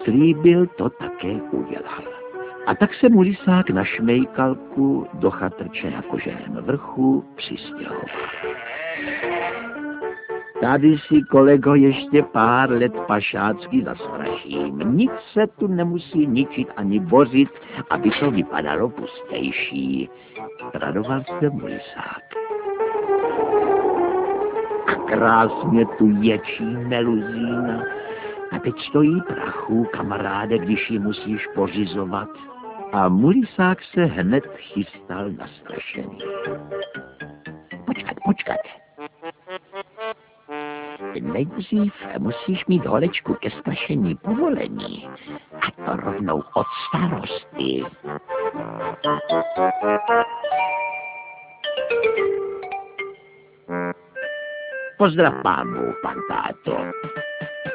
slíbil, to také udělal. A tak se mu lisák na šmejkalku do chatrče na Koženém vrchu přistěhoval. Tady si, kolego, ještě pár let pašácky zaspraším. Nic se tu nemusí ničit ani bořit, aby to vypadalo pustejší. Radoval se mu lisák. A krásně tu ječí meluzína. A teď stojí prachu, kamaráde, když ji musíš pořizovat. A mulisák se hned chystal na strašení. Počkat. Nejdřív musíš mít, holečku, ke strašení povolení. A to rovnou od starosty. Pozdrav pán Bůh, pan táto.